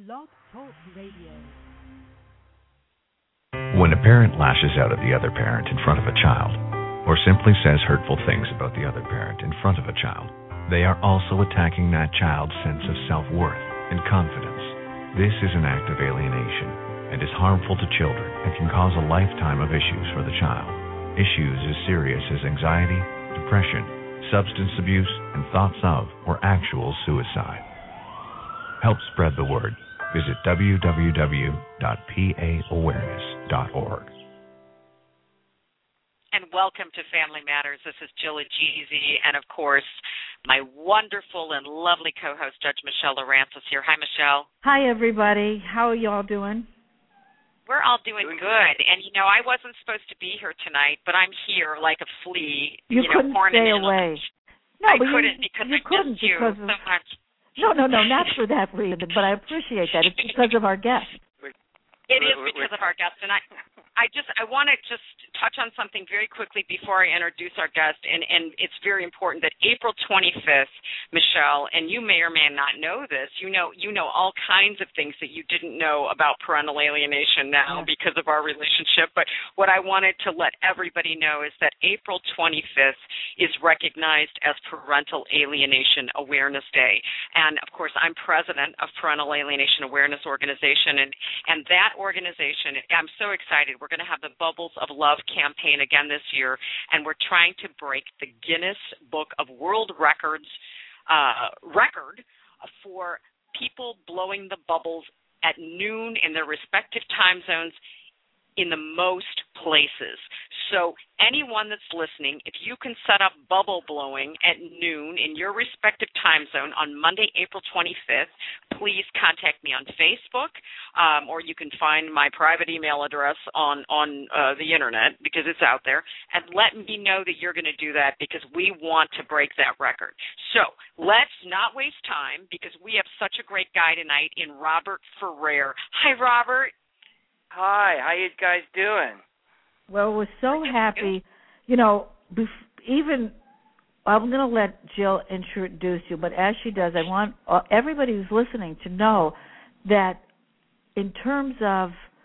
Blog Talk Radio. When a parent lashes out at the other parent in front of a child, or simply says hurtful things about the other parent in front of a child, they are also attacking that child's sense of self-worth and confidence. This is an act of alienation and is harmful to children and can cause a lifetime of issues for the child. Issues as serious as anxiety, depression, substance abuse, and thoughts of or actual suicide. Help spread the word. Visit www.paawareness.org. And welcome to Family Matters. This is Jill Ageezy, and of course, my wonderful and lovely co-host, Judge Michelle Lawrence, is here. Hi, Michelle. Hi, everybody. How are y'all doing? We're all doing good. And, I wasn't supposed to be here tonight, but I'm here like a flea. You couldn't stay away. No, I but couldn't because I missed you so much. No, not for that reason, but I appreciate that. It's because of our guest. It is because of our guest, and I want to just touch on something very quickly before I introduce our guest, and it's very important that April 25th, Michelle, and you may or may not know this, you know all kinds of things that you didn't know about parental alienation now because of our relationship, but what I wanted to let everybody know is that April 25th is recognized as Parental Alienation Awareness Day, and of course I'm president of Parental Alienation Awareness Organization, and that organization, I'm so excited. We're going to have the Bubbles of Love campaign again this year, and we're trying to break the Guinness Book of World Records record for people blowing the bubbles at noon in their respective time zones in the most places. So anyone that's listening, if you can set up bubble blowing at noon in your respective time zone on Monday, April 25th, please contact me on Facebook, or you can find my private email address on the Internet because it's out there, and let me know that you're going to do that because we want to break that record. So let's not waste time because we have such a great guy tonight in Robert Ferrer. Hi, Robert. Hi, how you guys doing? Well, we're so happy. I'm going to let Jill introduce you, but as she does, I want everybody who's listening to know that in terms of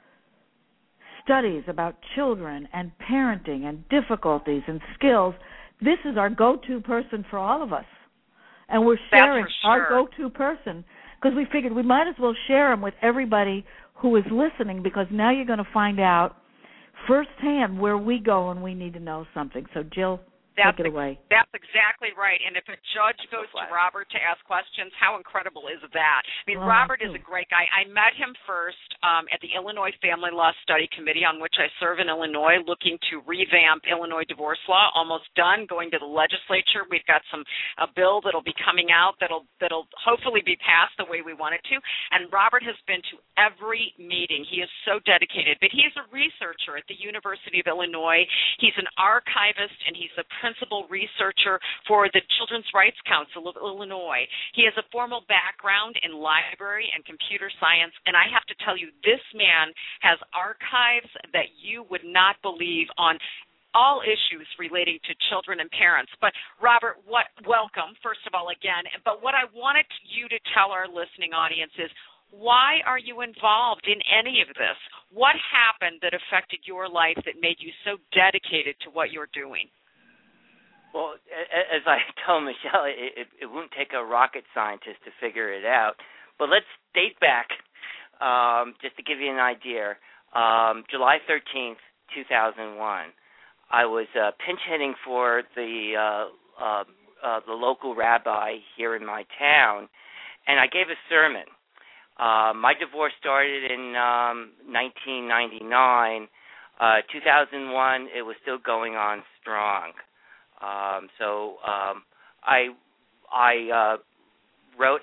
studies about children and parenting and difficulties and skills, this is our go-to person for all of us. And we're sharing our go-to person because we figured we might as well share him with everybody who is listening, because now you're going to find out firsthand where we go when we need to know something. So, Jill, take it away. That's exactly right. And if a judge goes to Robert to ask questions, how incredible is that? I mean, Robert is a great guy. I met him first at the Illinois Family Law Study Committee, on which I serve in Illinois, looking to revamp Illinois divorce law. Almost done, going to the legislature. We've got a bill that'll be coming out that'll hopefully be passed the way we want it to. And Robert has been to every meeting. He is so dedicated. But he's a researcher at the University of Illinois. He's an archivist, and he's the principal researcher for the Children's Rights Council of Illinois. He has a formal background in library and computer science, and I have to tell you, this man has archives that you would not believe on all issues relating to children and parents. But, Robert, welcome, first of all, again. But what I wanted you to tell our listening audience is, why are you involved in any of this? What happened that affected your life that made you so dedicated to what you're doing? Well, as I told Michelle, it won't take a rocket scientist to figure it out. But let's date back, just to give you an idea. July 13th, 2001, I was pinch hitting for the local rabbi here in my town, and I gave a sermon. My divorce started in 1999. 2001, it was still going on strong. So I wrote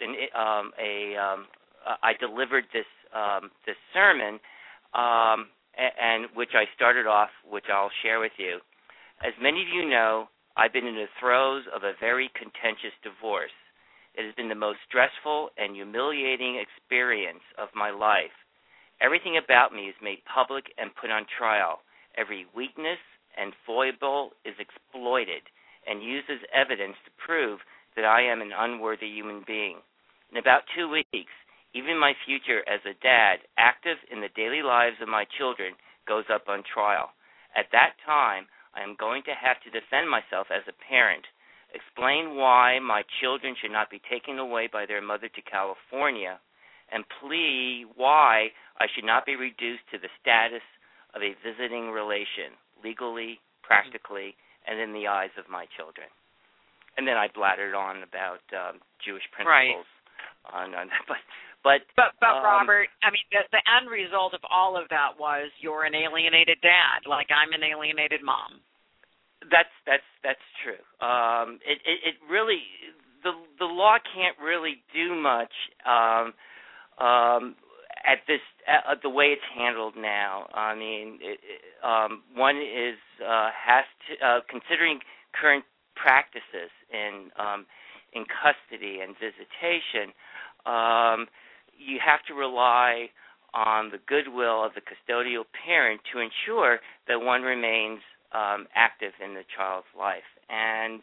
I delivered this sermon, and which I started off, which I'll share with you. As many of you know, I've been in the throes of a very contentious divorce. It has been the most stressful and humiliating experience of my life. Everything about me is made public and put on trial. Every weakness and foible is exploited and used as evidence to prove that I am an unworthy human being. In about 2 weeks, even my future as a dad, active in the daily lives of my children, goes up on trial. At that time, I am going to have to defend myself as a parent, explain why my children should not be taken away by their mother to California, and plead why I should not be reduced to the status of a visiting relation, legally, practically, and in the eyes of my children. And then I blattered on about Jewish principles. Right. But Robert, I mean, the end result of all of that was you're an alienated dad, like I'm an alienated mom. That's true. It really, the law can't really do much at this the way it's handled now. I mean, one is has to considering current practices in custody and visitation. You have to rely on the goodwill of the custodial parent to ensure that one remains active in the child's life. And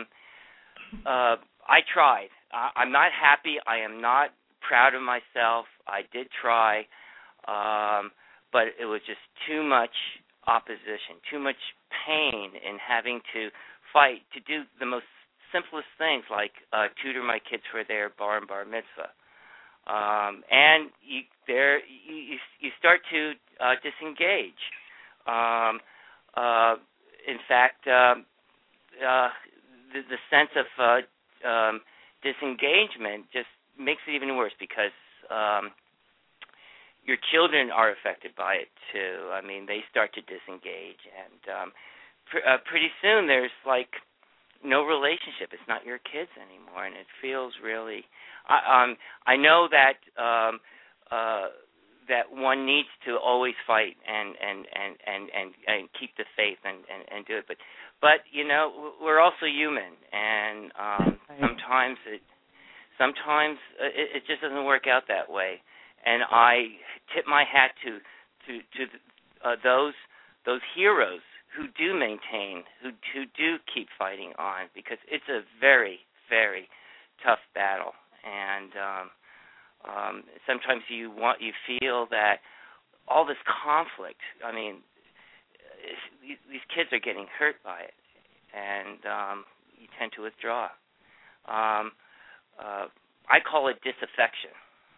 I tried. I'm not happy. I am not proud of myself. I did try, but it was just too much opposition, too much pain in having to fight to do the most simplest things like tutor my kids for their bar and bar mitzvah. And you start to disengage. In fact, the sense of disengagement just makes it even worse because your children are affected by it too. I mean, they start to disengage, and pretty soon there's like no relationship. It's not your kids anymore, and it feels really. I know that that one needs to always fight and keep the faith and do it, but you know, we're also human, and sometimes it just doesn't work out that way. And I tip my hat to those heroes who do maintain, who do keep fighting on, because it's a very, very tough battle. And sometimes you feel that all this conflict, I mean, these kids are getting hurt by it, and you tend to withdraw. I call it disaffection.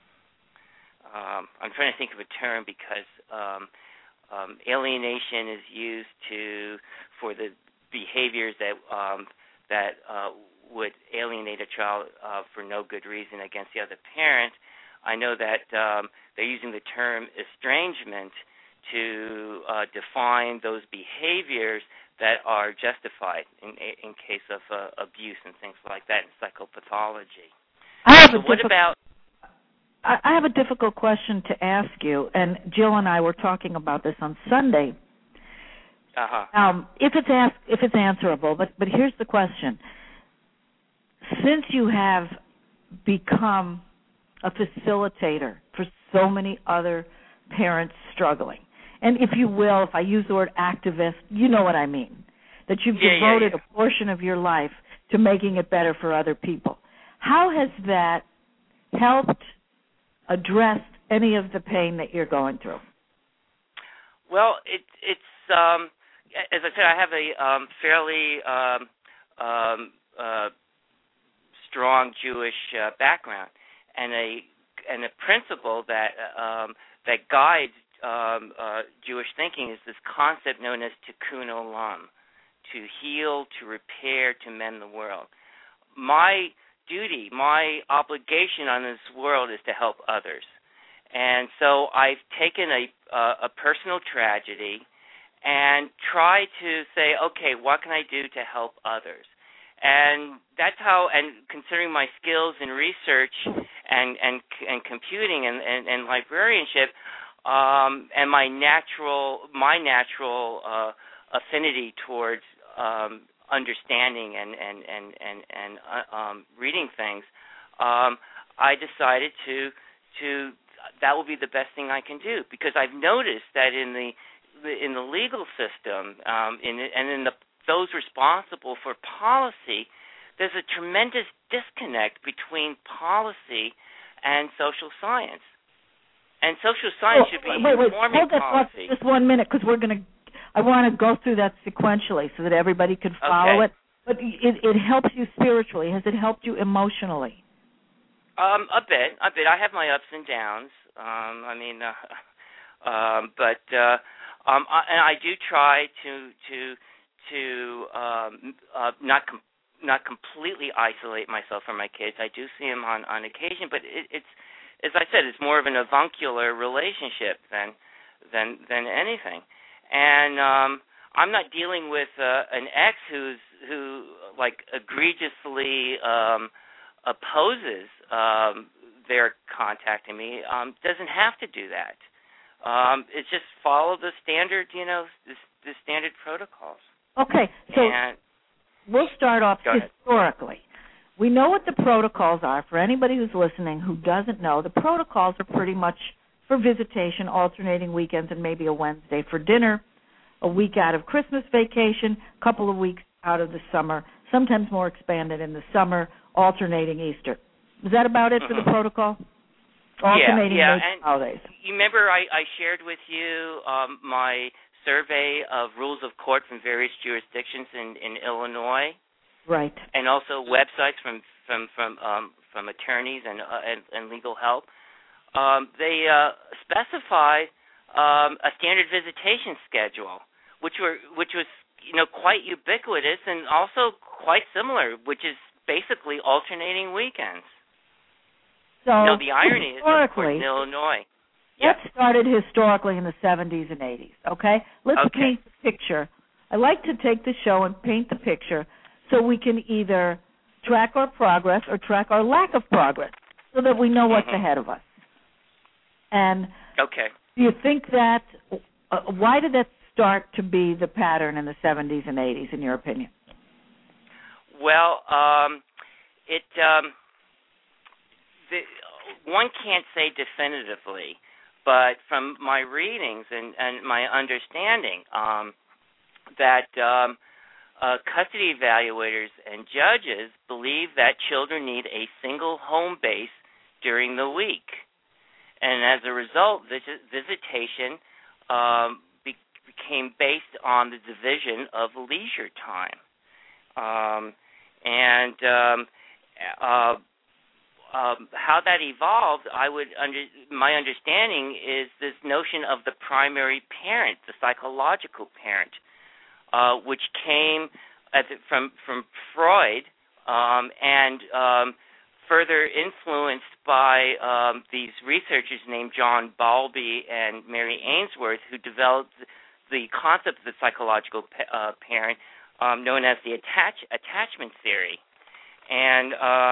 I'm trying to think of a term because alienation is used for the behaviors that would alienate a child for no good reason against the other parent. I know that they're using the term estrangement to define those behaviors that are justified in case of abuse and things like that in psychopathology. I have a difficult question to ask you, and Jill and I were talking about this on Sunday. If it's answerable, but here's the question: since you have become a facilitator for so many other parents struggling, and if you will, if I use the word activist, you know what I mean, that you've devoted a portion of your life to making it better for other people. How has that helped address any of the pain that you're going through? Well, it's as I said, I have a fairly strong Jewish background, and a principle that guides Jewish thinking is this concept known as tikkun olam, to heal, to repair, to mend the world. My duty, my obligation on this world is to help others. And so I've taken a personal tragedy and tried to say, okay, what can I do to help others? And that's how, and considering my skills in research and computing and librarianship, and my natural affinity towards understanding and reading things, I decided to that will be the best thing I can do, because I've noticed that in the legal system those responsible for policy, there's a tremendous disconnect between policy and social science. And social science should be informing policy. Just 1 minute, because I want to go through that sequentially so that everybody can follow it. But it helps you spiritually. Has it helped you emotionally? A bit. I have my ups and downs. And I do try to not completely isolate myself from my kids. I do see them on occasion, but it's, as I said, it's more of an avuncular relationship than anything. And I'm not dealing with an ex who like egregiously opposes their contacting me. Doesn't have to do that. It's just follow the standard, the standard protocols. Okay, so we'll start off historically. We know what the protocols are. For anybody who's listening who doesn't know, the protocols are pretty much for visitation, alternating weekends, and maybe a Wednesday for dinner, a week out of Christmas vacation, a couple of weeks out of the summer, sometimes more expanded in the summer, alternating Easter. Is that about it for the protocol? Alternating holidays. You remember I shared with you my survey of rules of court from various jurisdictions in Illinois, right? And also websites from attorneys and legal help. They specify a standard visitation schedule, which was quite ubiquitous and also quite similar, which is basically alternating weekends. So the irony is, of course, in Illinois. That started historically in the 70s and 80s, okay? Let's paint the picture. I like to take the show and paint the picture so we can either track our progress or track our lack of progress so that we know what's ahead of us. And do you think that, why did that start to be the pattern in the 70s and 80s, in your opinion? Well, one can't say definitively, but from my readings and my understanding, that custody evaluators and judges believe that children need a single home base during the week. And as a result, visitation became based on the division of leisure time. How that evolved, my understanding is this notion of the primary parent, the psychological parent, which came from Freud and further influenced by these researchers named John Bowlby and Mary Ainsworth, who developed the concept of the psychological parent, known as the attachment theory. And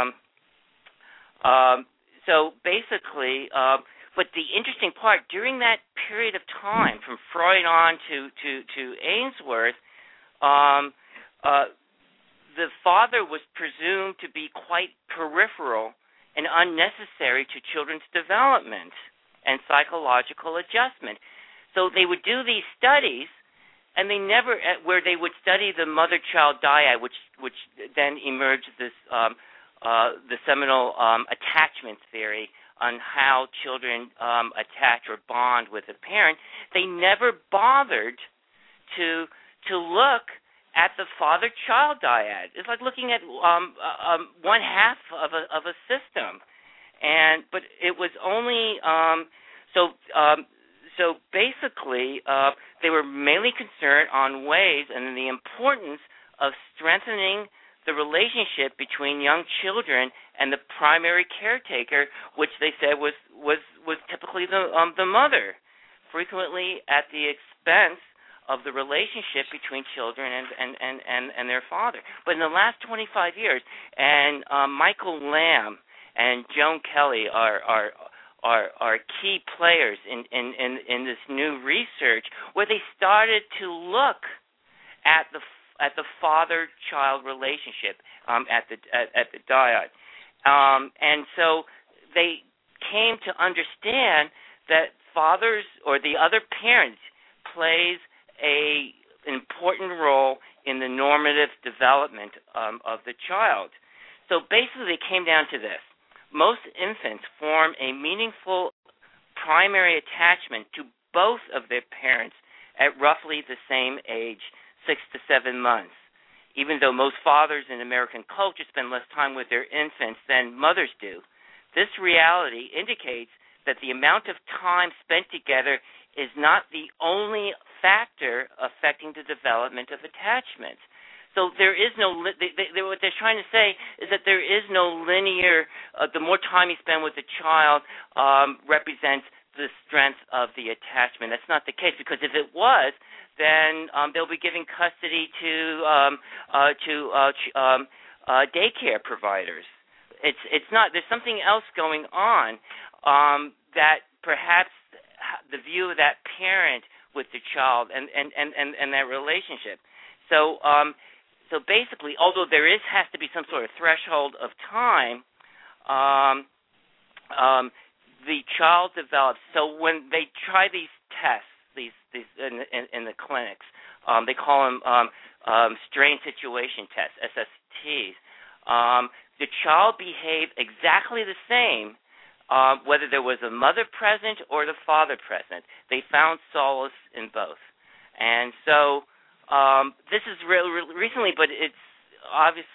so basically, but the interesting part, during that period of time, from Freud on to Ainsworth, the father was presumed to be quite peripheral and unnecessary to children's development and psychological adjustment. So they would do these studies, and they never, where they would study the mother-child dyad, which then emerged this the seminal attachment theory on how children attach or bond with a parent. They never bothered to look at the father-child dyad. It's like looking at one half of a system, but it was only so basically they were mainly concerned on ways and the importance of strengthening the relationship between young children and the primary caretaker, which they said was typically the mother, frequently at the expense of the relationship between children and their father. But in the last 25 years, and Michael Lamb and Joan Kelly are key players in this new research, where they started to look at the father-child relationship at the dyad, and so they came to understand that fathers or the other parent plays an important role in the normative development of the child. So basically, it came down to this: most infants form a meaningful primary attachment to both of their parents at roughly the same age, 6 to 7 months, even though most fathers in American culture spend less time with their infants than mothers do. This reality indicates that the amount of time spent together is not the only factor affecting the development of attachment. So there is no, what they're trying to say is that there is no linear, the more time you spend with the child represents the strength of the attachment. That's not the case, because if it was, then they'll be giving custody to daycare providers. It's not. There's something else going on that perhaps the view of that parent with the child and that relationship. So basically, although there has to be some sort of threshold of time, the child develops. So when they try these tests, these in the clinics, they call them strain situation tests, SSTs. The child behaved exactly the same, whether there was a mother present or the father present. They found solace in both, and so. This is recently, but it's obvious.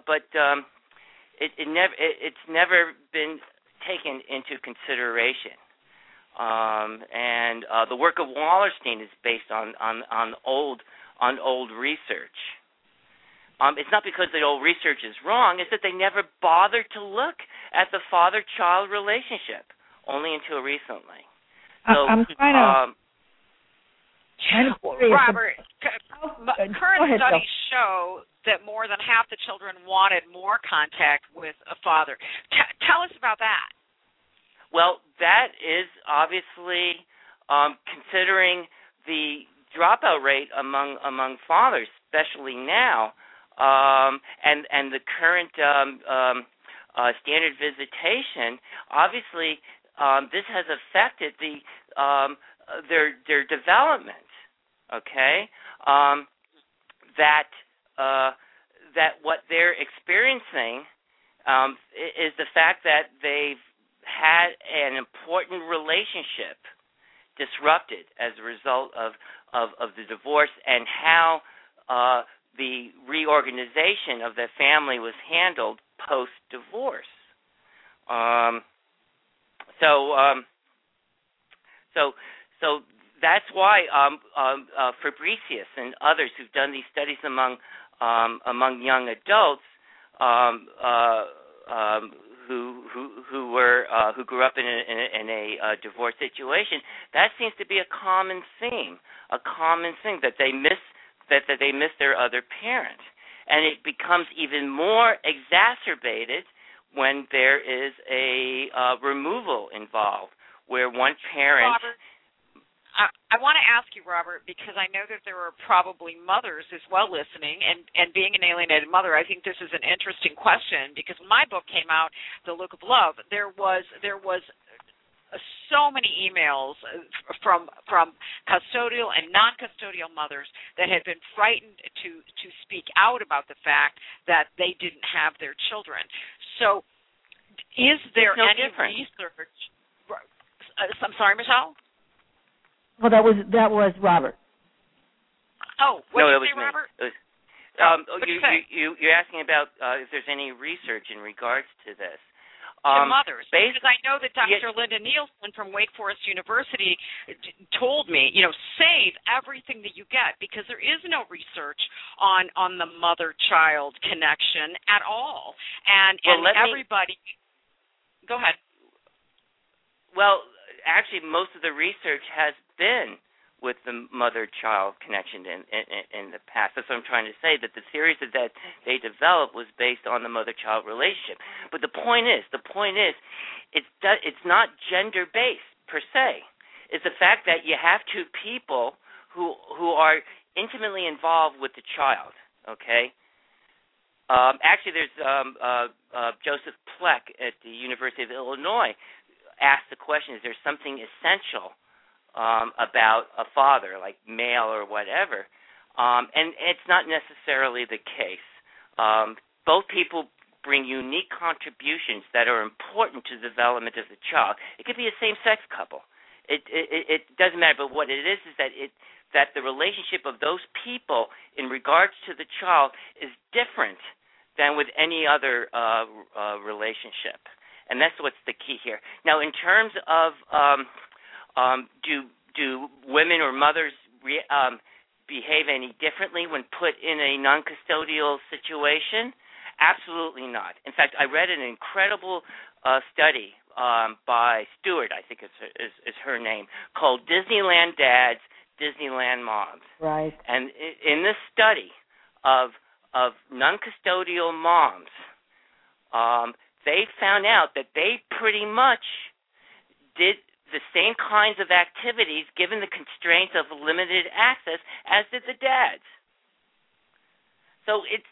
It's never been taken into consideration. And the work of Wallerstein is based on old research. It's not because the old research is wrong; it's that they never bothered to look at the father-child relationship, only until recently. So, I'm trying to. Robert, current studies show that more than half the children wanted more contact with a father. Tell us about that. Well, that is obviously considering the dropout rate among fathers, especially now, and the current standard visitation. Obviously, this has affected their development. Okay, that what they're experiencing is the fact that they've had an important relationship disrupted as a result of the divorce, and how the reorganization of the family was handled post-divorce. So that's why Fabricius and others who've done these studies among young adults who grew up in a divorce situation, that seems to be a common theme that they miss their other parent, and it becomes even more exacerbated when there is a removal involved, where one parent. Robert, I want to ask you, Robert, because I know that there are probably mothers as well listening, and being an alienated mother, I think this is an interesting question, because when my book came out, The Look of Love, there was so many emails from custodial and non-custodial mothers that had been frightened to speak out about the fact that they didn't have their children. So is there any research? I'm sorry, Michelle? Well, that was Robert. Oh, what did you say, Robert? You're asking about if there's any research in regards to this. To mothers, because I know that Dr. Linda Nielsen from Wake Forest University told me, save everything that you get, because there is no research on the mother-child connection at all, and everybody. Go ahead. Well, actually, most of the research has been with the mother-child connection in the past. That's what I'm trying to say, that the theories that they developed was based on the mother-child relationship. But the point is, it's not gender-based per se. It's the fact that you have two people who are intimately involved with the child. Okay. Actually, there's Joseph Pleck at the University of Illinois asked the question: is there something essential about a father, like male or whatever? And it's not necessarily the case. Both people bring unique contributions that are important to the development of the child. It could be a same-sex couple. It doesn't matter, but what it is that the relationship of those people in regards to the child is different than with any other relationship. And that's what's the key here. Now, in terms of do women or mothers behave any differently when put in a non-custodial situation? Absolutely not. In fact, I read an incredible study by Stewart, I think is her name, called Disneyland Dads, Disneyland Moms. Right. And in this study of non-custodial moms, they found out that they pretty much did the same kinds of activities given the constraints of limited access as did the dads. So it's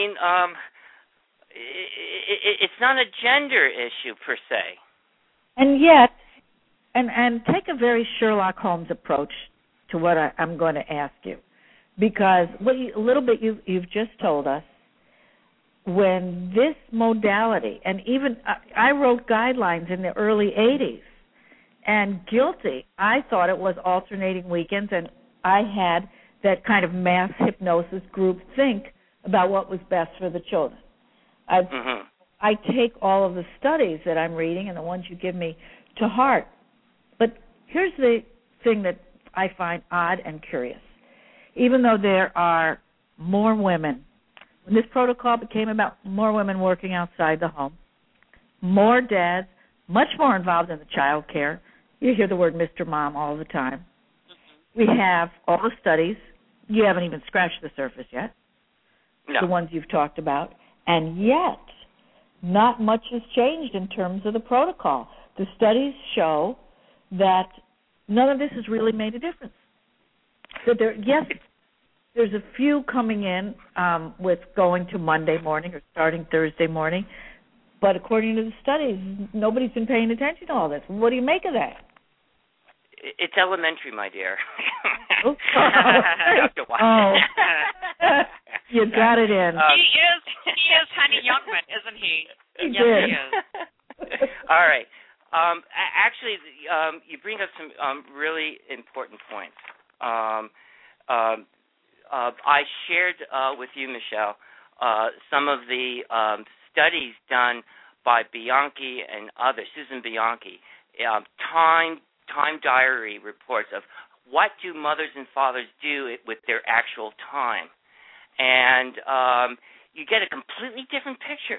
not a gender issue per se. And yet, and take a very Sherlock Holmes approach to what I'm going to ask you, because a little bit you've just told us, when this modality, and even I wrote guidelines in the early 80s, and guilty, I thought it was alternating weekends, and I had that kind of mass hypnosis group think about what was best for the children. I take all of the studies that I'm reading and the ones you give me to heart. But here's the thing that I find odd and curious. Even though there are more women, when this protocol became about more women working outside the home, more dads, much more involved in the child care. You hear the word Mr. Mom all the time. We have all the studies. You haven't even scratched the surface yet. No. The ones you've talked about. And yet, not much has changed in terms of the protocol. The studies show that none of this has really made a difference. So there's a few coming in with going to Monday morning or starting Thursday morning, but according to the studies, nobody's been paying attention to all this. What do you make of that? It's elementary, my dear. Oh, you got it in. He is Honey Youngman, isn't he? He yes, did. he is. All right. Actually, you bring up some really important points. I shared with you, Michelle, some of the studies done by Bianchi and others, Susan Bianchi, time diary reports of what do mothers and fathers do with their actual time. And you get a completely different picture.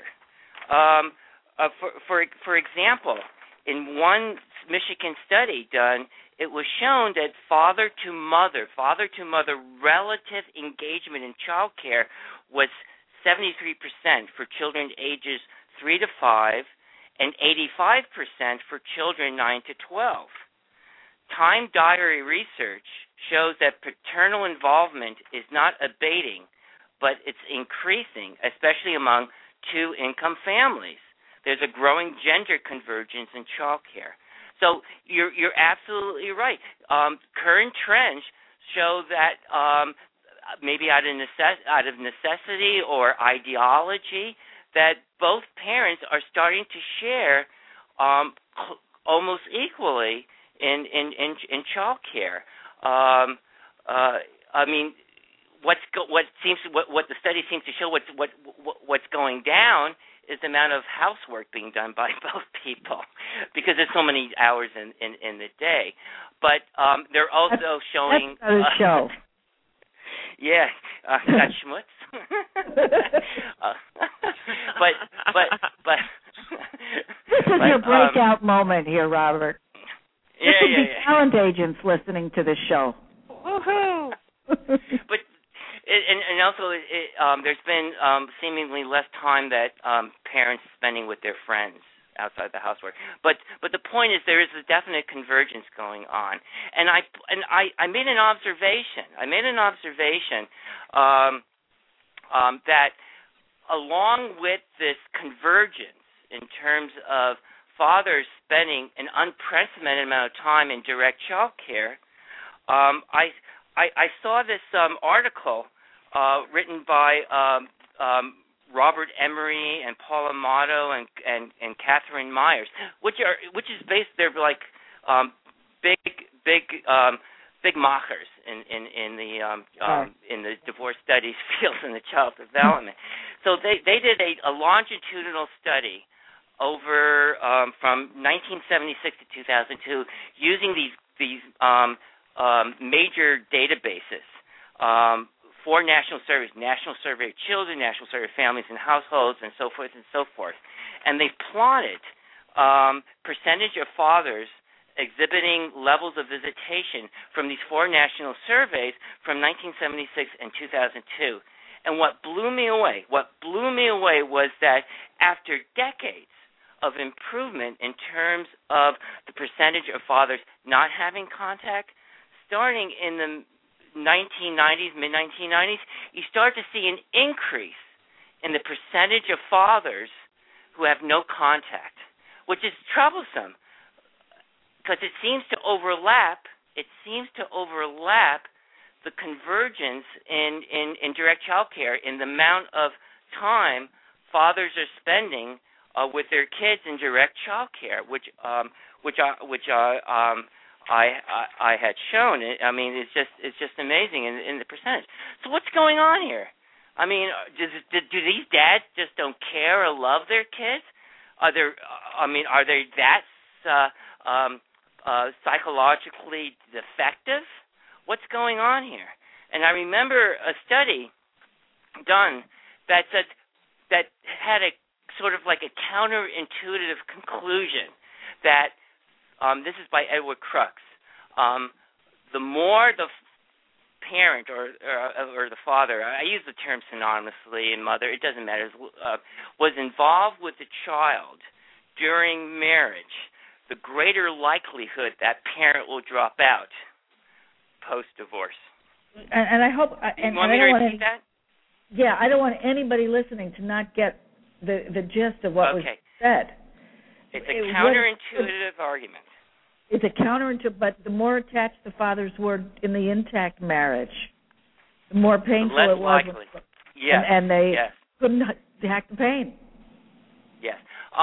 For example, in one Michigan study done, it was shown that father-to-mother relative engagement in child care was 73% for children ages 3 to 5 and 85% for children 9 to 12. Time diary research shows that paternal involvement is not abating, but it's increasing, especially among two-income families. There's a growing gender convergence in child care. So you're absolutely right. Current trends show that maybe out of necessity or ideology, that both parents are starting to share almost equally in child care. I mean, what the study seems to show, what's going down is the amount of housework being done by both people, because there's so many hours in the day. But they're also showing. That's a show. Yeah, got schmutz. But this is your breakout moment here, Robert. Yeah, there could be talent agents listening to this show. Woohoo! But and also there's been seemingly less time that parents spending with their friends outside the housework. But the point is there is a definite convergence going on. And I made an observation. That along with this convergence in terms of fathers spending an unprecedented amount of time in direct child care, I saw this article written by Robert Emery and Paul Amato and Catherine Myers, which is based. They're like big machers in the divorce studies field in the child development. So they did a longitudinal study over from 1976 to 2002 using these major databases. For national surveys, National Survey of Children, National Survey of Families and Households, and so forth and so forth. And they plotted percentage of fathers exhibiting levels of visitation from these 4 national surveys from 1976 and 2002. And what blew me away was that after decades of improvement in terms of the percentage of fathers not having contact, starting in the mid-1990s, you start to see an increase in the percentage of fathers who have no contact, which is troublesome because it seems to overlap the convergence in direct child care in the amount of time fathers are spending with their kids in direct child care, which I had shown. I mean, it's just amazing in the percentage. So what's going on here? I mean, do these dads just don't care or love their kids? Are they that psychologically defective? What's going on here? And I remember a study done that had a sort of like a counterintuitive conclusion that. This is by Edward Crux. The more the parent or the father, I use the term synonymously, and mother, it doesn't matter, was involved with the child during marriage, the greater likelihood that parent will drop out post-divorce. And I hope... You want me to repeat that? Yeah, I don't want anybody listening to not get the gist of what was said. It's a counterintuitive argument. It's a counterintuitive, but the more attached the fathers were in the intact marriage, the more painful it was. Likely. Yes. And they couldn't hack the pain. Yes.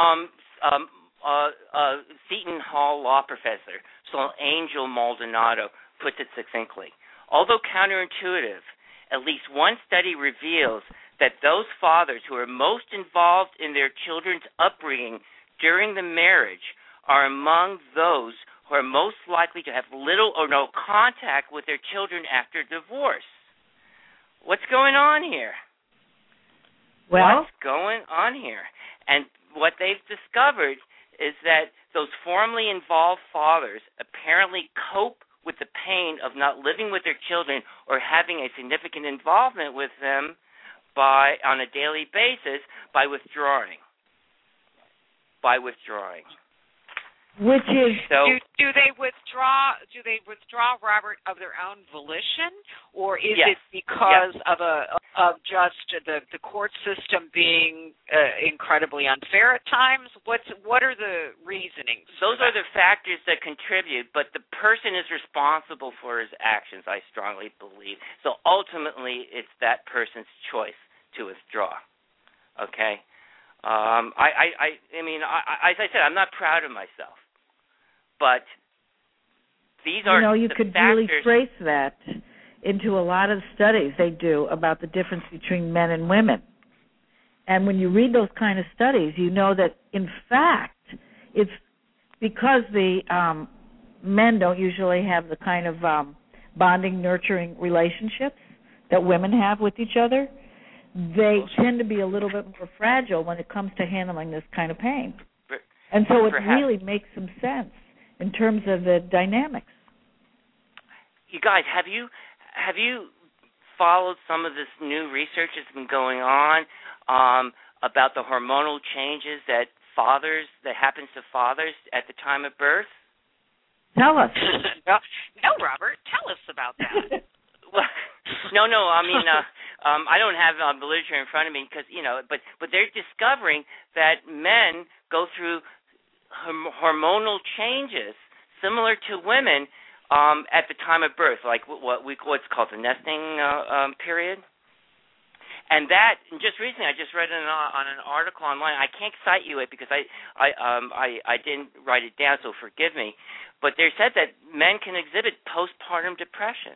Seton Hall law professor, Angel Maldonado, puts it succinctly. Although counterintuitive, at least one study reveals that those fathers who are most involved in their children's upbringing during the marriage are among those who are most likely to have little or no contact with their children after divorce. What's going on here? Well, what's going on here? And what they've discovered is that those formerly involved fathers apparently cope with the pain of not living with their children or having a significant involvement with them on a daily basis by withdrawing. Which is do they withdraw? Do they withdraw, Robert, of their own volition, or is it because of just the court system being incredibly unfair at times? What are the reasonings? Those are the factors that contribute, but the person is responsible for his actions, I strongly believe. So ultimately, it's that person's choice to withdraw. Okay. As I said, I'm not proud of myself. But these are you the could factors. Really trace that into a lot of studies they do about the difference between men and women. And when you read those kind of studies, you know that, in fact, it's because the men don't usually have the kind of bonding, nurturing relationships that women have with each other. They tend to be a little bit more fragile when it comes to handling this kind of pain. And so it really makes some sense in terms of the dynamics. You guys, have you followed some of this new research that's been going on about the hormonal changes that happens to fathers at the time of birth? Tell us. No, Robert, tell us about that. Well, no. I mean, I don't have the literature in front of me because but they're discovering that men go through hormonal changes similar to women at the time of birth, like what's called the nesting period. And just recently, I just read on an article online. I can't cite you it because I didn't write it down, so forgive me. But they said that men can exhibit postpartum depression.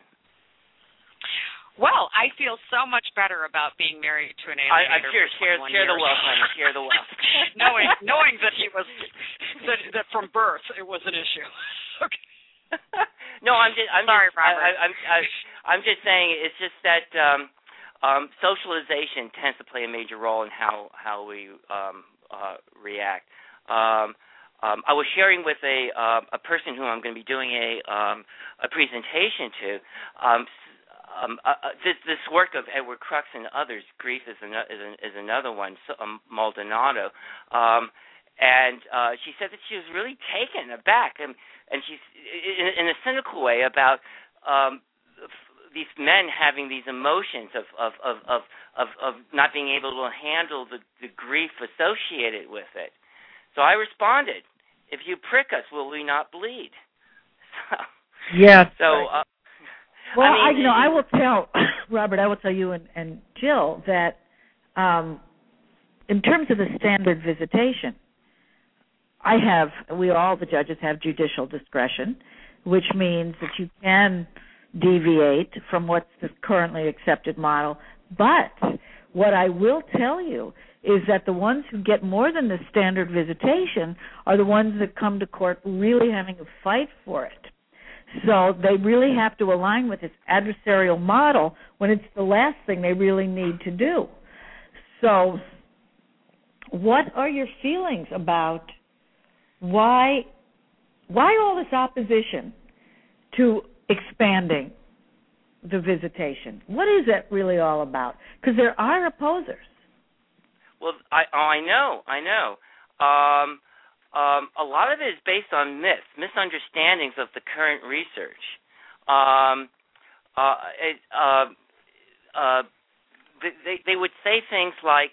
Well, I feel so much better about being married to an alienator. Share the wealth, honey. Share the wealth. knowing that he was that from birth it was an issue. Okay. No, I'm sorry, Robert. I'm just saying it's just that socialization tends to play a major role in how we react. I was sharing with a person who I'm going to be doing a presentation to. This work of Edward Crux and others, Grief is another one, Maldonado, and she said that she was really taken aback, and she's in a cynical way about these men having these emotions of not being able to handle the grief associated with it. So I responded, "If you prick us, will we not bleed?" Yes. So. Well, I will tell Robert. I will tell you and Jill that in terms of the standard visitation, the judges have judicial discretion, which means that you can deviate from what's the currently accepted model. But what I will tell you is that the ones who get more than the standard visitation are the ones that come to court really having a fight for it. So they really have to align with this adversarial model when it's the last thing they really need to do. So what are your feelings about why all this opposition to expanding the visitation? What is that really all about? Because there are opposers. Well, I know. A lot of it is based on misunderstandings of the current research. They would say things like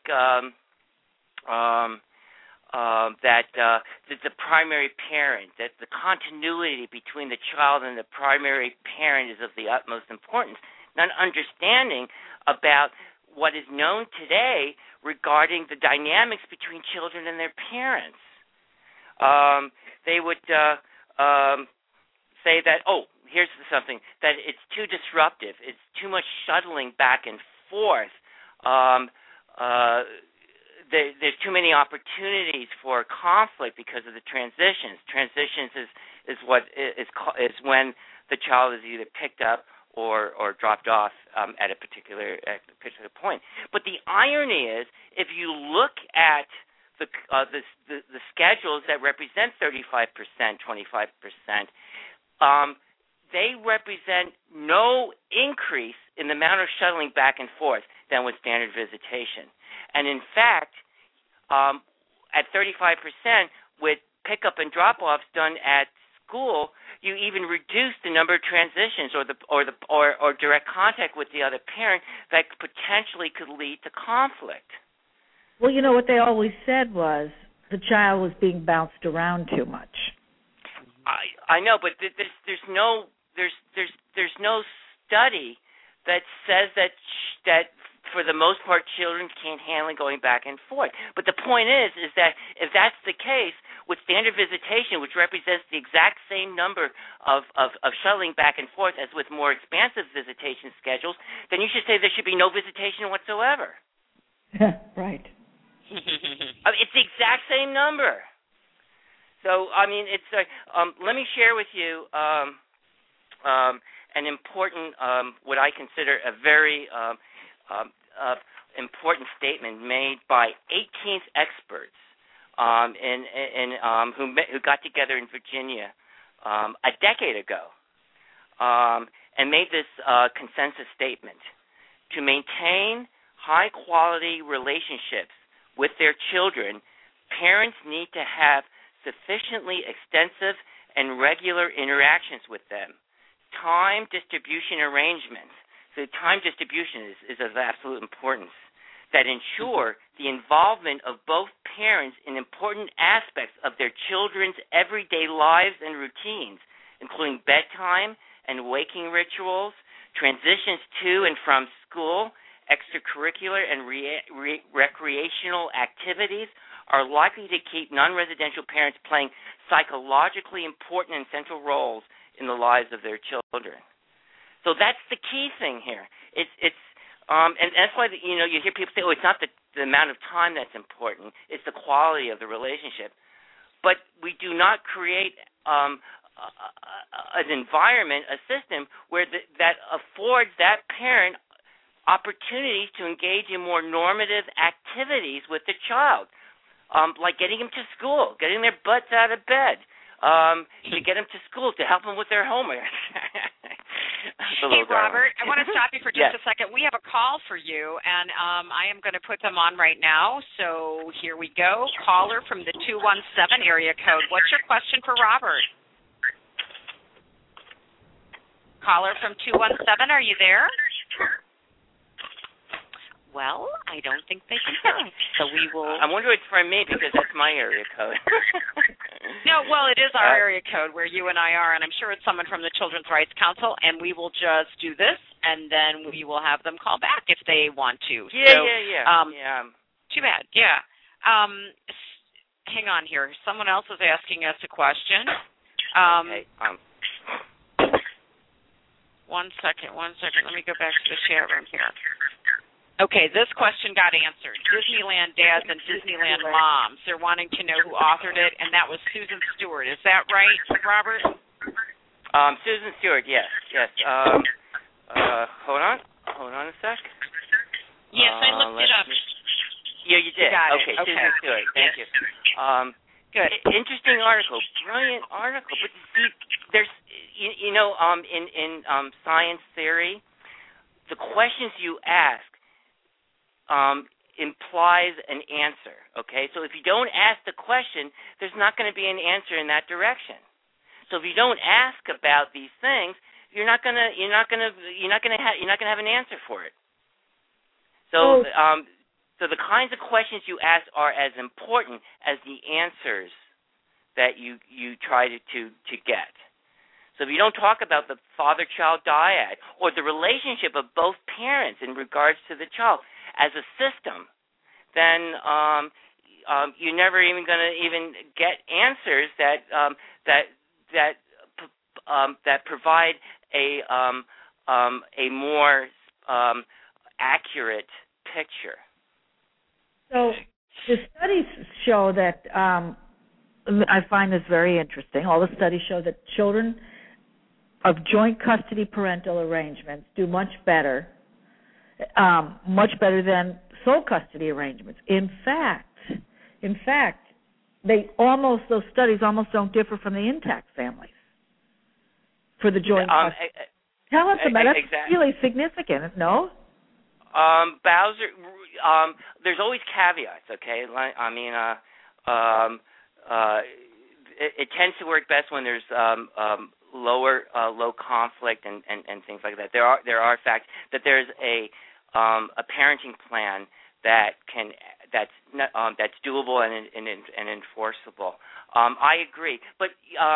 that the primary parent, that the continuity between the child and the primary parent is of the utmost importance, not understanding about what is known today regarding the dynamics between children and their parents. They would say that, here's something, that it's too disruptive. It's too much shuttling back and forth. There's too many opportunities for conflict because of the transitions. Transitions is when the child is either picked up or dropped off at a particular point. But the irony is, if you look at the schedules that represent 35%, 25%, they represent no increase in the amount of shuttling back and forth than with standard visitation. And in fact, at 35%, with pickup and drop-offs done at school, you even reduce the number of transitions or direct contact with the other parent that potentially could lead to conflict. Well, you know what they always said was the child was being bounced around too much. I know, but there's no study that says that for the most part children can't handle going back and forth. But the point is that if that's the case, with standard visitation, which represents the exact same number of shuttling back and forth as with more expansive visitation schedules, then you should say there should be no visitation whatsoever. Right. It's the exact same number. So, it's let me share with you an important, what I consider a very important statement made by 18th experts who got together in Virginia a decade ago and made this consensus statement: to maintain high-quality relationships with their children, parents need to have sufficiently extensive and regular interactions with them. Time distribution arrangements. So time distribution is of absolute importance, that ensure the involvement of both parents in important aspects of their children's everyday lives and routines, including bedtime and waking rituals, transitions to and from school, extracurricular and recreational activities are likely to keep non-residential parents playing psychologically important and central roles in the lives of their children. So that's the key thing here. And that's why you hear people say, "Oh, it's not the amount of time that's important; it's the quality of the relationship." But we do not create an environment, a system where that affords that parent opportunities to engage in more normative activities with the child, like getting them to school, getting their butts out of bed, to get them to school, to help them with their homework. Hey, Robert, I want to stop you for just a second. We have a call for you, and I am going to put them on right now. So here we go. Caller from the 217 area code. What's your question for Robert? Caller from 217, are you there? Well, I don't think they can hear us, so we will... I wonder if it's for me because that's my area code. No, well, it is our area code where you and I are, and I'm sure it's someone from the Children's Rights Council, and we will just do this, and then we will have them call back if they want to. Yeah. Too bad, yeah. Hang on here. Someone else is asking us a question. Okay. One second. Let me go back to the chat room here. Okay, this question got answered. Disneyland dads and Disneyland moms. They're wanting to know who authored it, and that was Susan Stewart. Is that right, Robert? Susan Stewart, yes. Hold on a sec. Yes, I looked it up. Yeah, you did. Okay, Okay. Susan Stewart. Thank you. Good. Interesting article. Brilliant article. But see, there's, in science theory, the questions you ask implies an answer. Okay, so if you don't ask the question, there's not going to be an answer in that direction. So if you don't ask about these things, you're not going to have an answer for it. So so the kinds of questions you ask are as important as the answers that you try to get. So if you don't talk about the father-child dyad or the relationship of both parents in regards to the child as a system, then you're never even going to even get answers that provide a more accurate picture. So the studies show that I find this very interesting. All the studies show that children of joint custody parental arrangements do much better than sole custody arrangements. In fact, those studies almost don't differ from the intact families for the joint custody. Tell us about it. That's really significant, no? Bowser, there's always caveats, okay? I mean, it tends to work best when there's low conflict and things like that. There are facts that there's a parenting plan that's doable and enforceable. I agree, but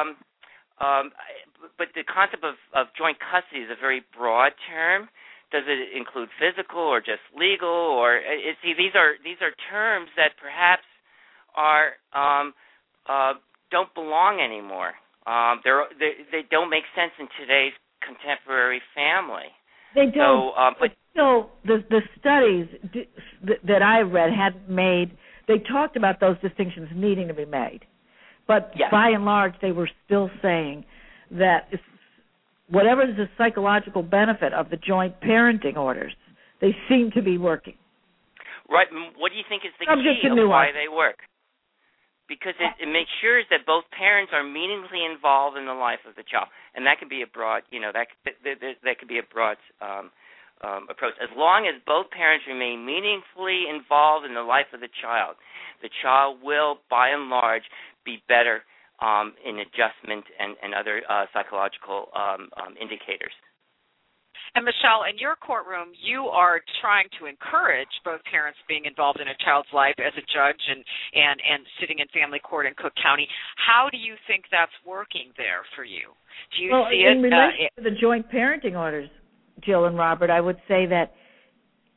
the concept of joint custody is a very broad term. Does it include physical or just legal? Or these are terms that perhaps are don't belong anymore. They don't make sense in today's contemporary family. They don't. But still, the studies that I read they talked about those distinctions needing to be made. But by and large, they were still saying that whatever is the psychological benefit of the joint parenting orders, they seem to be working. Right. What do you think is the key of why they work? Because it makes sure that both parents are meaningfully involved in the life of the child, and that can be a broad, that could be a broad approach. As long as both parents remain meaningfully involved in the life of the child will, by and large, be better in adjustment and other psychological indicators. And Michelle, in your courtroom, you are trying to encourage both parents being involved in a child's life as a judge and sitting in family court in Cook County. How do you think that's working there for you? Do you see it? In relation to the joint parenting orders, Jill and Robert, I would say that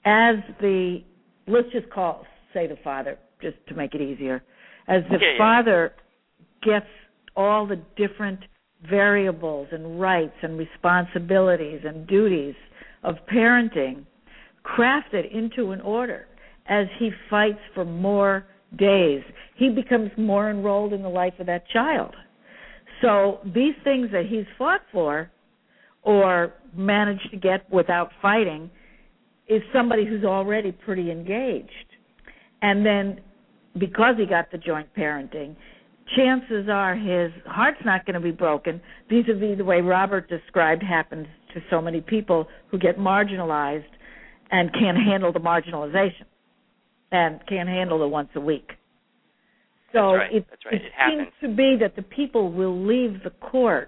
let's just say the father, just to make it easier, as the father gets all the different variables and rights and responsibilities and duties of parenting crafted into an order as he fights for more days, he becomes more enrolled in the life of that child. So these things that he's fought for or managed to get without fighting is somebody who's already pretty engaged. And then because he got the joint parenting, chances are his heart's not going to be broken vis-a-vis the way Robert described happens to so many people who get marginalized and can't handle the marginalization and can't handle the once a week. So That's right. It seems to be that the people will leave the court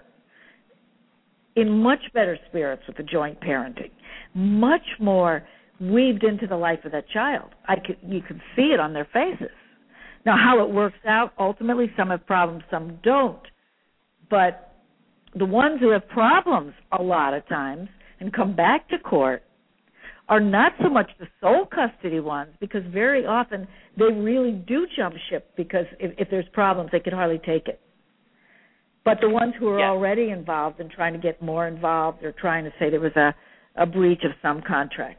in much better spirits with the joint parenting, much more weaved into the life of that child. You can see it on their faces. Now, how it works out, ultimately, some have problems, some don't. But the ones who have problems a lot of times and come back to court are not so much the sole custody ones, because very often they really do jump ship because if there's problems, they can hardly take it. But the ones who are already involved and trying to get more involved or trying to say there was a breach of some contract.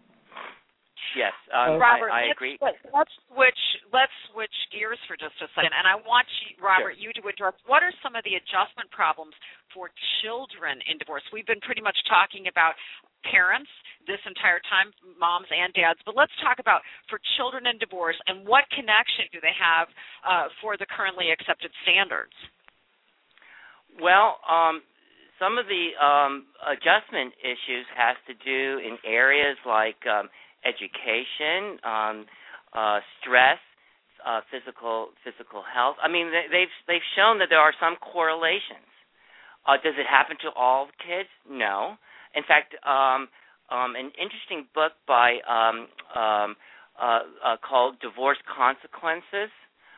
Yes, Robert, I agree. Let's switch gears for just a second, and I want you, Robert, you to address what are some of the adjustment problems for children in divorce. We've been pretty much talking about parents this entire time, moms and dads, but let's talk about for children in divorce and what connection do they have for the currently accepted standards? Well, some of the adjustment issues has to do in areas like education, stress, physical health. I mean, they've shown that there are some correlations. Does it happen to all kids? No. In fact, an interesting book by called Divorce Consequences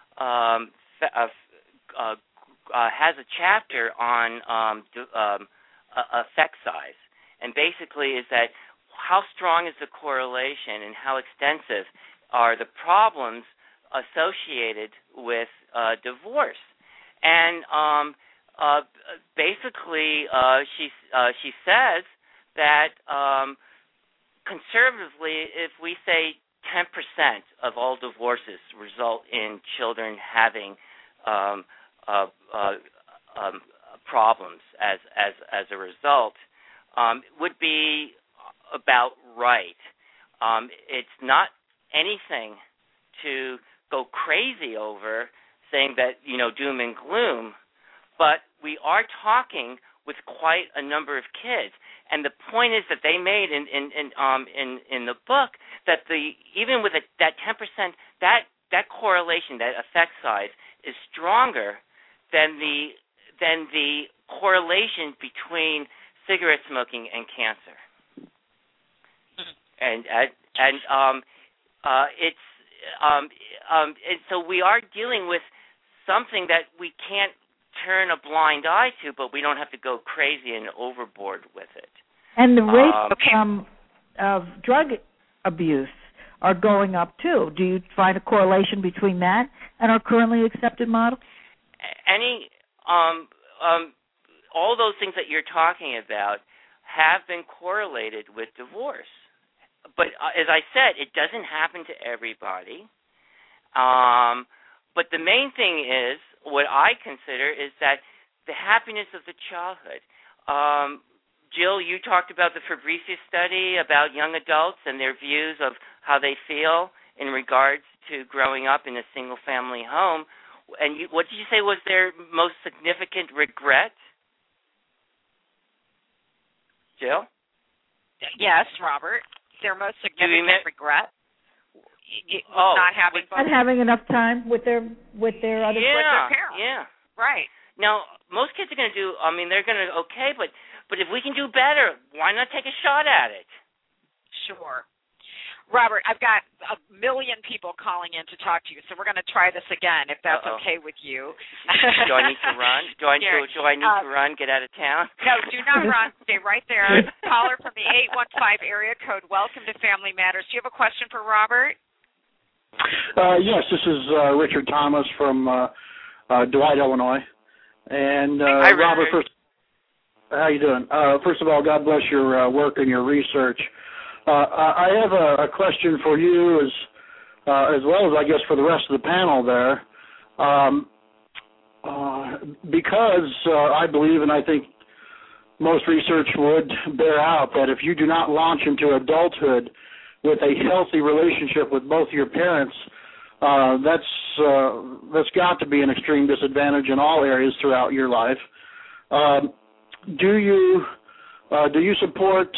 has a chapter on effect size, and basically is that how strong is the correlation and how extensive are the problems associated with divorce. And basically she says that conservatively, if we say 10% of all divorces result in children having problems as a result, would be about right. It's not anything to go crazy over, saying that, doom and gloom, but we are talking with quite a number of kids. And the point is that they made in the book that even with that 10%, that correlation, that effect size, is stronger than the correlation between cigarette smoking and cancer. And so we are dealing with something that we can't turn a blind eye to, but we don't have to go crazy and overboard with it. And the rates of drug abuse are going up too. Do you find a correlation between that and our currently accepted model? All those things that you're talking about have been correlated with divorce. But as I said, it doesn't happen to everybody. But the main thing is, what I consider is that the happiness of the childhood. Jill, you talked about the Fabricius study about young adults and their views of how they feel in regards to growing up in a single-family home. And what did you say was their most significant regret? Jill? Yes, Robert. Their most significant regret? Not having enough time with their other with their parents. Yeah. Right. Now, most kids are going to do, they're going to okay, but if we can do better, why not take a shot at it? Sure. Robert, I've got a million people calling in to talk to you, so we're going to try this again, if that's okay with you. Do I need to run? Do I need to run, get out of town? No, do not run. Stay right there. Caller from the 815 area code, welcome to Family Matters. Do you have a question for Robert? Yes, this is Richard Thomas from Dwight, Illinois. And Hi, Robert, first, how you doing? First of all, God bless your work and your research. I have a question for you as well as, I guess, for the rest of the panel there. Because I believe, and I think most research would bear out, that if you do not launch into adulthood with a healthy relationship with both your parents, that's got to be an extreme disadvantage in all areas throughout your life. Do you support,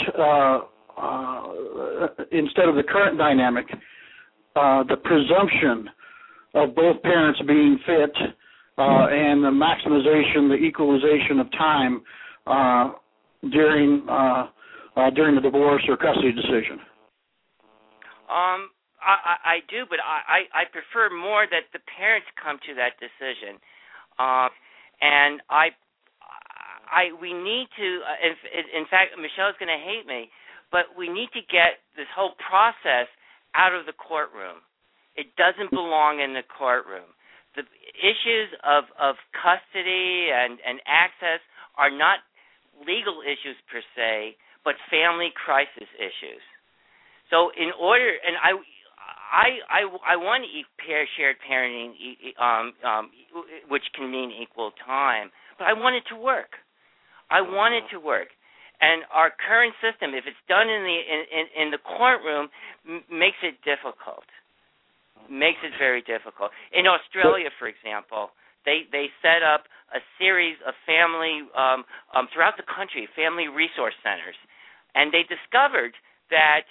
instead of the current dynamic, the presumption of both parents being fit and the maximization, the equalization of time during the divorce or custody decision? I do, but I prefer more that the parents come to that decision, and we need to. In fact, Michelle's going to hate me, but we need to get this whole process out of the courtroom. It doesn't belong in the courtroom. The issues of custody and access are not legal issues per se, but family crisis issues. So in order, and I want shared parenting, which can mean equal time, but I want it to work. And our current system, if it's done in the courtroom, makes it difficult. Makes it very difficult. In Australia, for example, they set up a series of family throughout the country, family resource centers, and they discovered that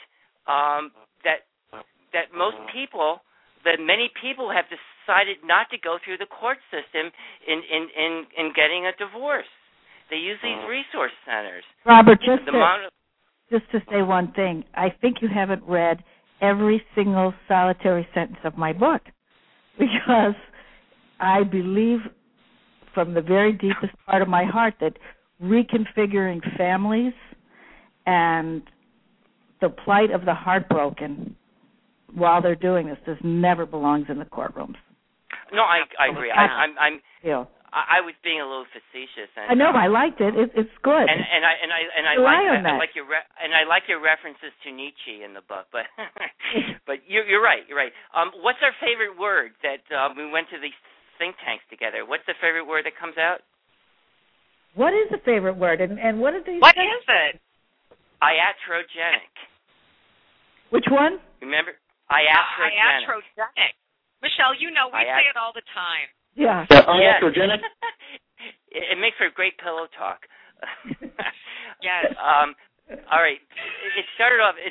many people have decided not to go through the court system in getting a divorce. They use these resource centers. Robert, just to say one thing, I think you haven't read every single solitary sentence of my book, because I believe from the very deepest part of my heart that reconfiguring families and the plight of the heartbroken while they're doing this never belongs in the courtrooms. No, I agree. I was being a little facetious. And, I know. I liked it. It's good. I like your references to Nietzsche in the book. But but you're right. You're right. What's our favorite word that we went to these think tanks together? What's the favorite word that comes out? What is the favorite word? And what did they What say? is it? Iatrogenic. Which one? Remember? Iatrogenic. Michelle, we say it all the time. Yeah. Iatrogenic? It makes for great pillow talk. Yes. All right. It started off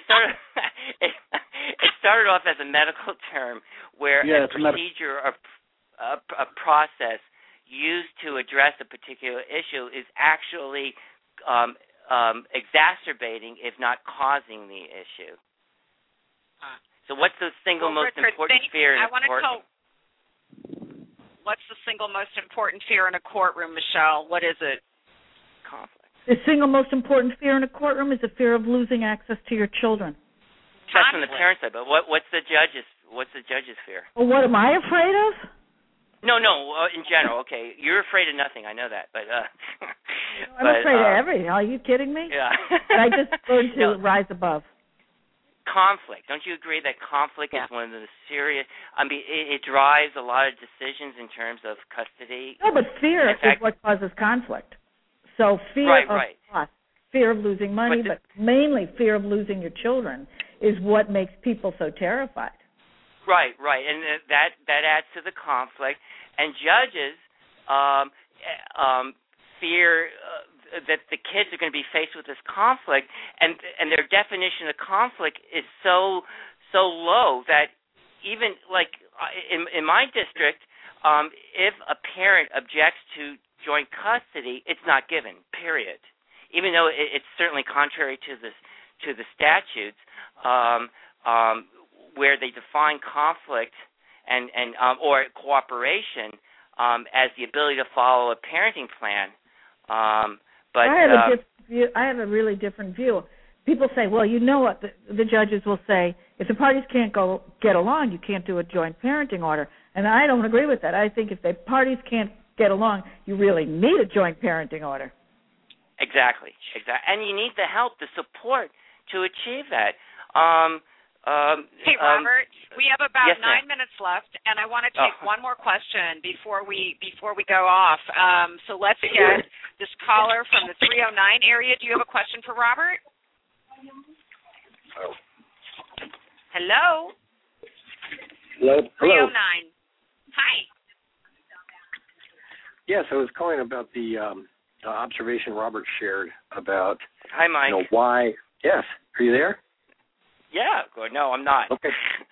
as a medical term where a procedure or a process used to address a particular issue is actually exacerbating, if not causing, the issue. So what's the single most important fear in a courtroom? What's the single most important fear in a courtroom, Michelle? What is it? Conflict. The single most important fear in a courtroom is the fear of losing access to your children. That's from the parent side, but what's the judge's fear? Well, what am I afraid of? No, in general, okay. You're afraid of nothing, I know that, but I'm afraid of everything. Are you kidding me? Yeah. But I just learned to rise above. Conflict. Don't you agree that conflict is one of the serious? I mean, it drives a lot of decisions in terms of custody. No, but fear is what causes conflict. So fear of loss, fear of losing money, but mainly fear of losing your children is what makes people so terrified. Right, and that adds to the conflict. And judges fear that the kids are going to be faced with this conflict, and their definition of conflict is so low that even like in my district, if a parent objects to joint custody, it's not given. Period. Even though it's certainly contrary to the statutes, where they define conflict and or cooperation as the ability to follow a parenting plan. But I have a really different view. People say, well, you know what? The judges will say, if the parties can't get along, you can't do a joint parenting order. And I don't agree with that. I think if the parties can't get along, you really need a joint parenting order. Exactly. And you need the help, the support to achieve that. Hey, Robert, we have about yes, 9 minutes left, and I want to take one more question before we go off. So let's get this caller from the 309 area. Do you have a question for Robert? Hello? Hello? 309. Hi. Yes, I was calling about the observation Robert shared about. Hi, Mike. Why. Yes. Are you there? Yeah. Good. No, I'm not. Okay.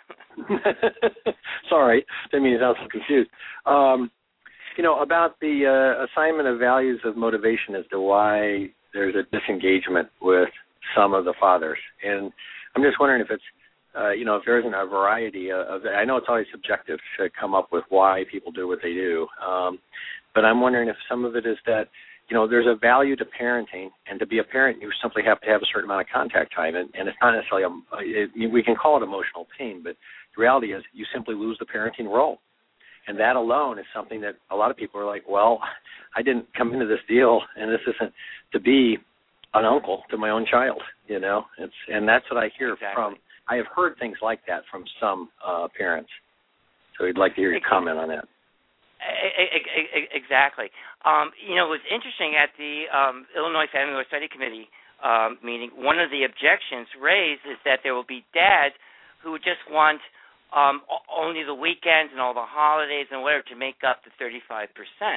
Sorry. Didn't mean to sound so confused. About the assignment of values of motivation as to why there's a disengagement with some of the fathers. And I'm just wondering if it's, if there isn't a variety of, I know it's always subjective to come up with why people do what they do. But I'm wondering if some of it is that, there's a value to parenting, and to be a parent, you simply have to have a certain amount of contact time, and it's not necessarily, we can call it emotional pain, but the reality is you simply lose the parenting role. And that alone is something that a lot of people are like, well, I didn't come into this deal, and this isn't to be an uncle to my own child, and that's what I hear from. I have heard things like that from some parents. So we'd like to hear your comment on that. Exactly. It was interesting at the Illinois Family Law Study Committee meeting. One of the objections raised is that there will be dads who would just want only the weekends and all the holidays and whatever to make up the 35%.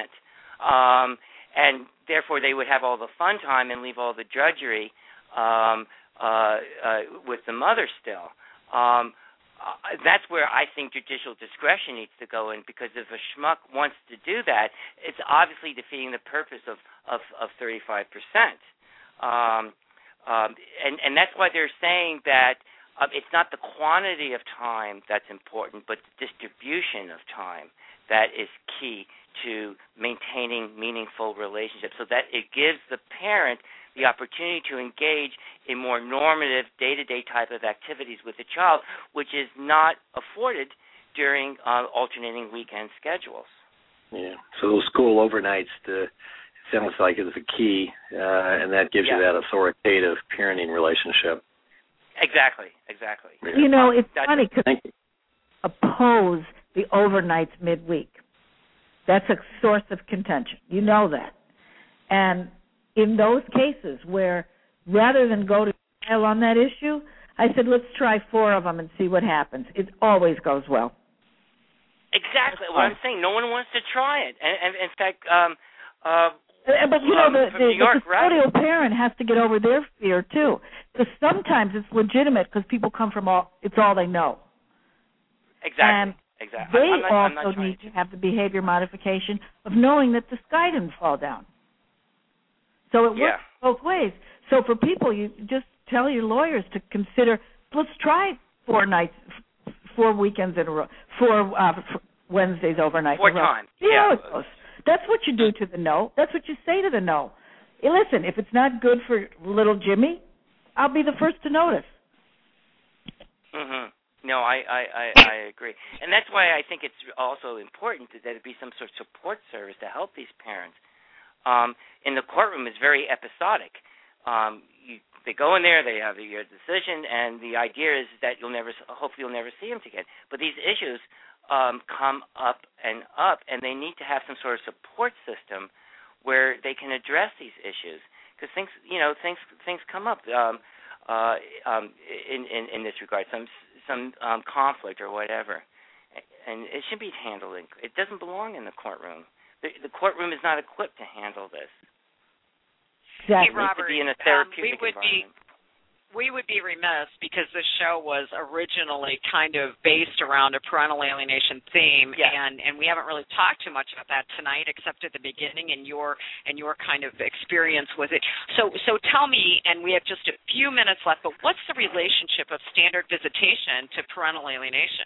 And therefore they would have all the fun time and leave all the drudgery with the mother still. That's where I think judicial discretion needs to go in, because if a schmuck wants to do that, it's obviously defeating the purpose of 35%. And that's why they're saying that it's not the quantity of time that's important, but the distribution of time that is key to maintaining meaningful relationships, so that it gives the parent the opportunity to engage in more normative day-to-day type of activities with the child, which is not afforded during alternating weekend schedules. Yeah, so those school overnights, it sounds like is the key, and that gives you that authoritative parenting relationship. Exactly. Yeah. It's funny because oppose the overnights midweek. That's a source of contention. You know that. And in those cases where rather than go to trial on that issue, I said, let's try 4 of them and see what happens. It always goes well. Exactly. What I'm saying, no one wants to try it. And in fact, but the York, custodial parent has to get over their fear too, because sometimes it's legitimate because people come from it's all they know. Exactly. And they also need to have the behavior modification of knowing that the sky didn't fall down. So it works both ways. So for people, you just tell your lawyers to consider, let's try 4 nights, 4 weekends in a row, 4 Wednesdays overnight. 4 times. Yeah. That's what you do to the no. That's what you say to the no. Hey, listen, if it's not good for little Jimmy, I'll be the first to notice. Mm-hmm. No, I agree. And that's why I think it's also important that it be some sort of support service to help these parents. In the courtroom is very episodic. They go in there, they have your decision, and the idea is that hopefully you'll never see them again. But these issues come up, and they need to have some sort of support system where they can address these issues, because things come up in this regard, some conflict or whatever, and it should be handled. It doesn't belong in the courtroom. The courtroom is not equipped to handle this. Exactly. Hey, Robert, it needs to be in a therapeutic environment. we would be remiss, because the show was originally kind of based around a parental alienation theme, and we haven't really talked too much about that tonight, except at the beginning and your kind of experience with it. So tell me, and we have just a few minutes left, but what's the relationship of standard visitation to parental alienation?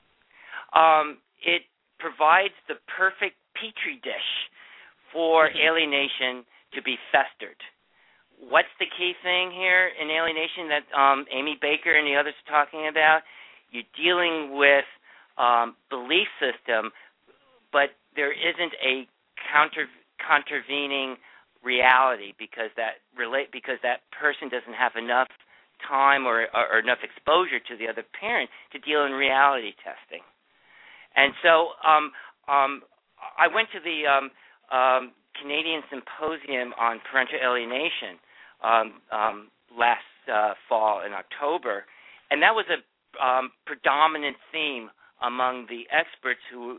It provides the perfect petri dish for alienation to be festered. What's the key thing here in alienation that Amy Baker and the others are talking about? You're dealing with belief system, but there isn't a contravening reality because that person doesn't have enough time or enough exposure to the other parent to deal in reality testing. And so I went to the Canadian Symposium on Parental Alienation last fall in October, and that was a predominant theme among the experts who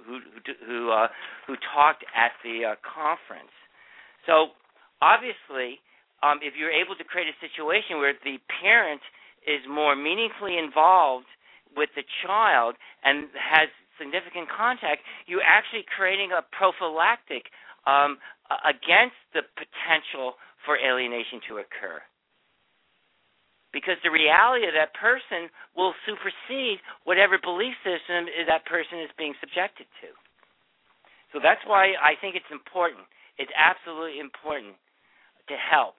talked at the conference. So obviously, if you're able to create a situation where the parent is more meaningfully involved with the child and has significant contact, you're actually creating a prophylactic against the potential for alienation to occur. Because the reality of that person will supersede whatever belief system that person is being subjected to. So that's why I think it's important. It's absolutely important to help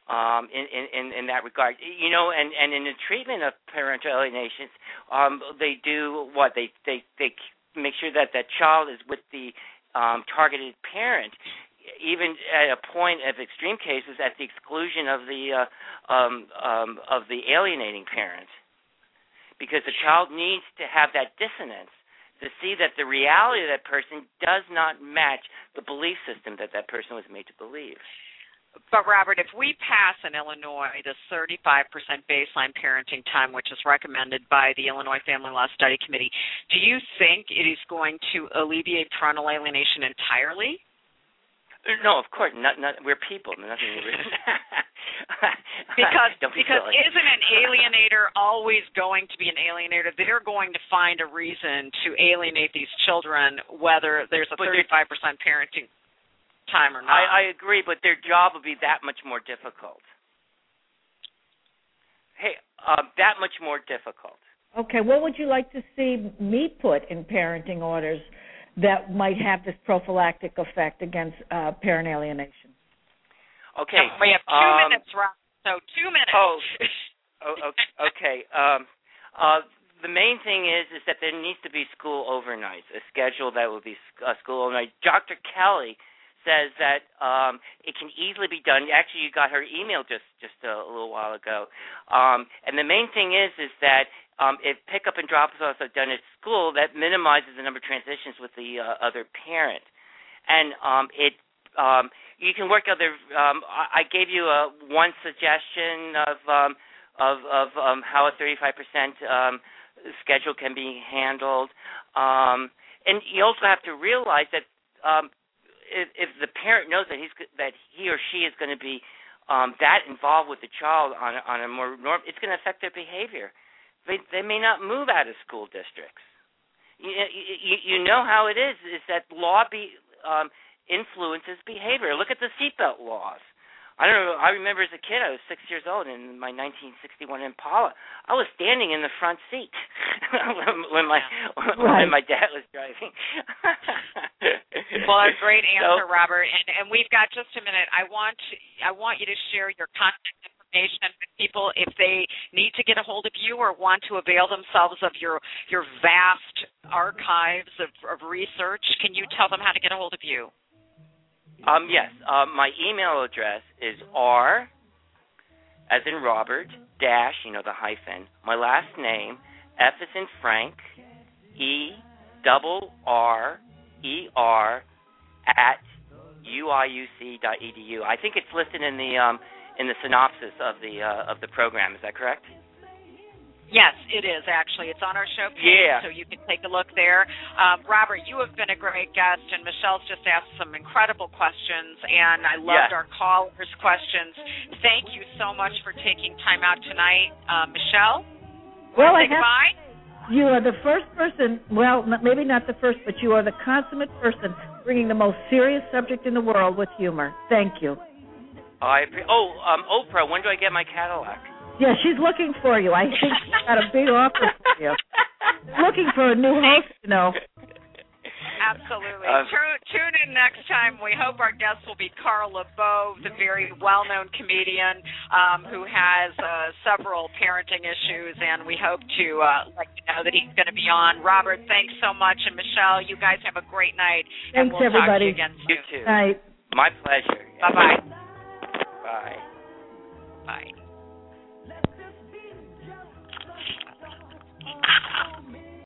in that regard. You know, and in the treatment of parental alienations, they do what? They make sure that that child is with the targeted parent, even at a point of extreme cases at the exclusion of the alienating parent, because the child needs to have that dissonance to see that the reality of that person does not match the belief system that that person was made to believe. But, Robert, if we pass in Illinois the 35% baseline parenting time, which is recommended by the Illinois Family Law Study Committee, do you think it is going to alleviate parental alienation entirely? No, of course not. We're people. Nothing. because isn't an alienator always going to be an alienator? They're going to find a reason to alienate these children, whether there's a 35% parenting time or not. I agree, but their job will be that much more difficult. That much more difficult. Okay, what would you like to see me put in parenting orders that might have this prophylactic effect against parent alienation? Okay. We have 2 minutes, Rob. So 2 minutes. Okay. The main thing is that there needs to be school overnights, a schedule that will be school overnight. Dr. Kelly says that it can easily be done. Actually, you got her email just a little while ago. And the main thing is that if pick-up and drop-offs are done at school, that minimizes the number of transitions with the other parent. And you can work other. I gave you one suggestion of how a 35% schedule can be handled. And you also have to realize that if the parent knows that he or she is going to be that involved with the child on a more norm, it's going to affect their behavior. They may not move out of school districts. You know how it is that law influences behavior. Look at the seatbelt laws. I don't know. I remember as a kid, I was 6 years old in my 1961 Impala. I was standing in the front seat when my dad was driving. Well, a great answer, Robert. And we've got just a minute. I want you to share your contact information with people if they need to get a hold of you or want to avail themselves of your vast archives of research. Can you tell them how to get a hold of you? Yes. My email address is R, as in Robert, dash, the hyphen, my last name, F as in Frank, ERRER at uiuc.edu. I think it's listed in the synopsis of the program. Is that correct? Yes, it is, actually. It's on our show page, so you can take a look there. Robert, you have been a great guest, and Michelle's just asked some incredible questions, and I loved our callers' questions. Thank you so much for taking time out tonight. Michelle, say goodbye? You are the first person, well, maybe not the first, but you are the consummate person bringing the most serious subject in the world with humor. Thank you. Oprah, when do I get my Cadillac? Yeah, she's looking for you. I think she's got a big offer for you. Looking for a new host, you know. Absolutely. Tune in next time. We hope our guest will be Carl LeBeau, the very well-known comedian who has several parenting issues, and we hope to let you know that he's going to be on. Robert, thanks so much, and Michelle, you guys have a great night. Thanks, and we'll everybody. talk to you again soon. You too. Night. My pleasure. Bye-bye. Bye. Bye.